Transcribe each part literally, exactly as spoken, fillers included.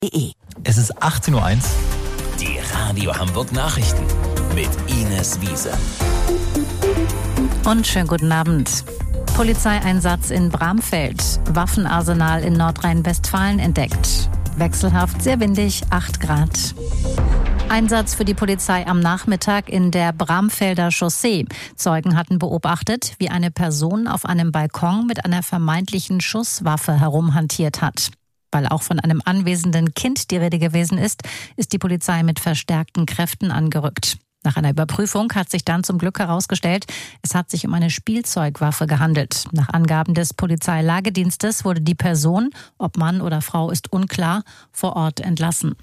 Es ist achtzehn Uhr eins. Die Radio Hamburg Nachrichten mit Ines Wiese. Und schönen guten Abend. Polizeieinsatz in Bramfeld. Waffenarsenal in Nordrhein-Westfalen entdeckt. Wechselhaft, sehr windig, acht Grad. Einsatz für die Polizei am Nachmittag in der Bramfelder Chaussee. Zeugen hatten beobachtet, wie eine Person auf einem Balkon mit einer vermeintlichen Schusswaffe herumhantiert hat. Weil auch von einem anwesenden Kind die Rede gewesen ist, ist die Polizei mit verstärkten Kräften angerückt. Nach einer Überprüfung hat sich dann zum Glück herausgestellt, es hat sich um eine Spielzeugwaffe gehandelt. Nach Angaben des Polizeilagedienstes wurde die Person, ob Mann oder Frau ist unklar, vor Ort entlassen.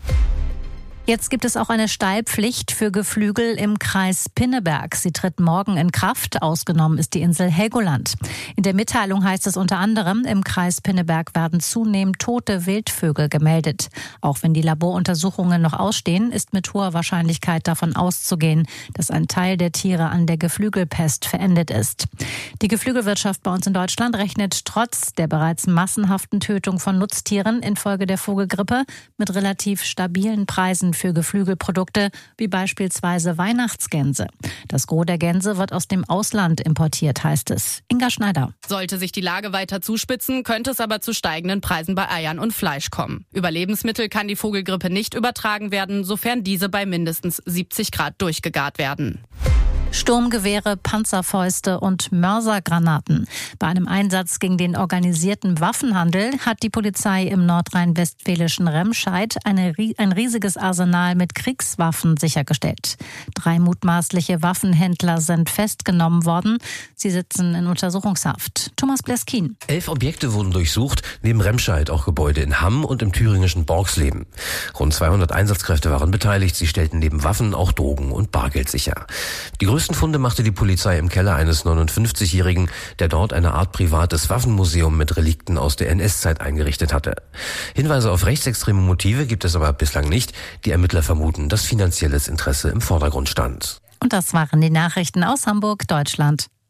Jetzt gibt es auch eine Stallpflicht für Geflügel im Kreis Pinneberg. Sie tritt morgen in Kraft. Ausgenommen ist die Insel Helgoland. In der Mitteilung heißt es unter anderem, im Kreis Pinneberg werden zunehmend tote Wildvögel gemeldet. Auch wenn die Laboruntersuchungen noch ausstehen, ist mit hoher Wahrscheinlichkeit davon auszugehen, dass ein Teil der Tiere an der Geflügelpest verendet ist. Die Geflügelwirtschaft bei uns in Deutschland rechnet trotz der bereits massenhaften Tötung von Nutztieren infolge der Vogelgrippe mit relativ stabilen Preisen für Geflügelprodukte, wie beispielsweise Weihnachtsgänse. Das Gros der Gänse wird aus dem Ausland importiert, heißt es. Inga Schneider. Sollte sich die Lage weiter zuspitzen, könnte es aber zu steigenden Preisen bei Eiern und Fleisch kommen. Über Lebensmittel kann die Vogelgrippe nicht übertragen werden, sofern diese bei mindestens siebzig Grad durchgegart werden. Sturmgewehre, Panzerfäuste und Mörsergranaten. Bei einem Einsatz gegen den organisierten Waffenhandel hat die Polizei im nordrhein-westfälischen Remscheid eine, ein riesiges Arsenal mit Kriegswaffen sichergestellt. Drei mutmaßliche Waffenhändler sind festgenommen worden. Sie sitzen in Untersuchungshaft. Thomas Bleskin. Elf Objekte wurden durchsucht, neben Remscheid auch Gebäude in Hamm und im thüringischen Borgsleben. Rund zweihundert Einsatzkräfte waren beteiligt. Sie stellten neben Waffen auch Drogen und Bargeld sicher. Die Die größten Funde machte die Polizei im Keller eines neunundfünfzigjährigen, der dort eine Art privates Waffenmuseum mit Relikten aus der N S-Zeit eingerichtet hatte. Hinweise auf rechtsextreme Motive gibt es aber bislang nicht. Die Ermittler vermuten, dass finanzielles Interesse im Vordergrund stand. Und das waren die Nachrichten aus Hamburg, Deutschland.